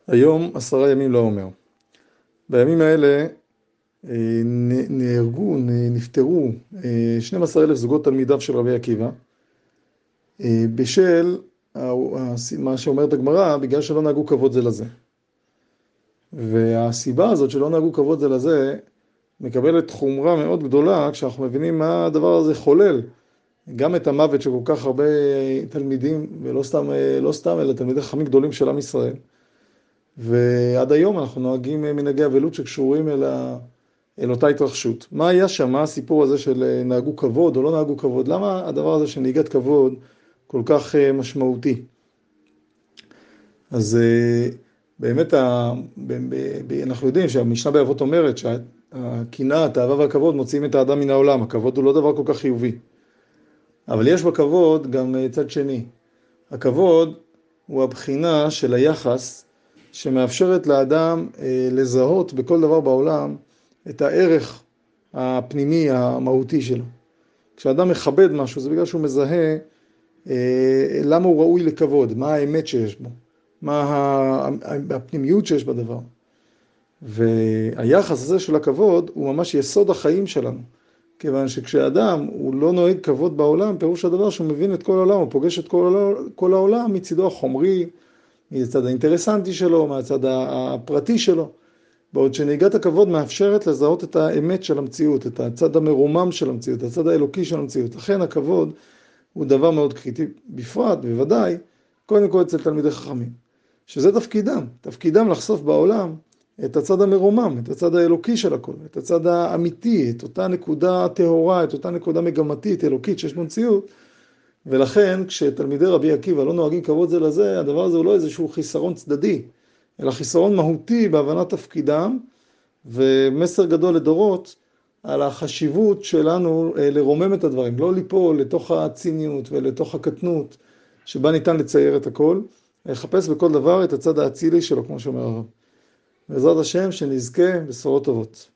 היום 10 ימים לעומר. בימים האלה נפטרו 12,000 זוגות תלמידיו של רבי עקיבא, בשל מה שאומרת הגמרא, בגלל שלא נהגו כבוד זה לזה. והסיבה הזאת שלא נהגו כבוד זה לזה מקבלת חומרה מאוד גדולה כשאנחנו מבינים מה הדבר הזה חולל. גם את המוות של כל כך הרבה תלמידים, ולא סתם אלא תלמידי חכמים גדולים של עם ישראל. ועד היום אנחנו נוהגים מנהגי אבלות שקשורים אל אותה התרחשות. מה היה שם? מה הסיפור הזה של נהגו כבוד או לא נהגו כבוד? למה הדבר הזה של נהיגת כבוד כל כך משמעותי? אז באמת אנחנו יודעים שהמשנה באבות אומרת שהקנאה, התאווה והכבוד מוציאים את האדם מן העולם. הכבוד הוא לא דבר כל כך חיובי. אבל יש בכבוד גם צד שני. הכבוד הוא הבחינה של היחס שמאפשרת לאדם לזהות בכל דבר בעולם את הערך הפנימי המהותי שלו. כשאדם מכבד משהו זה בגלל שהוא מזהה למה הוא ראוי לכבוד, מה האמת שיש בו, מה הפנימיות שיש בדבר. והיחס הזה של הכבוד הוא ממש יסוד החיים שלנו. כיוון שכשאדם הוא לא נוהג כבוד בעולם, פירוש הדבר שהוא מבין את כל העולם, הוא פוגש את כל העולם מצידו החומרי, מהצד האינטרסנטי שלו, מהצד הפרטי שלו. בעוד שנהיגת הכבוד מאפשרת לזהות את האמת של המציאות, את הצד המרומם של המציאות, את הצד האלוקי של המציאות. לכן הכבוד הוא דבר מאוד קריטי, בפרט, בוודאי, קודם כל אצל תלמידי חכמים. שזה תפקידם לחשוף בעולם את הצד המרומם, את הצד האלוקי של הכל, את הצד האמיתי, את אותה נקודה טהורה, את אותה נקודה מגמתית, אלוקית שיש במציאות. ולכן כשתלמידי רבי עקיבא לא נוהגים כבוד זה לזה, הדבר הזה הוא לא איזשהו חיסרון צדדי, אלא חיסרון מהותי בהבנת תפקידם, ומסר גדול לדורות על החשיבות שלנו לרומם את הדברים, לא ליפול לתוך הציניות ולתוך הקטנות שבה ניתן לצייר את הכל, לחפש בכל דבר את הצד האצילי שלו, כמו שאומר הרב. בעזרת השם שנזכה בשורות טובות.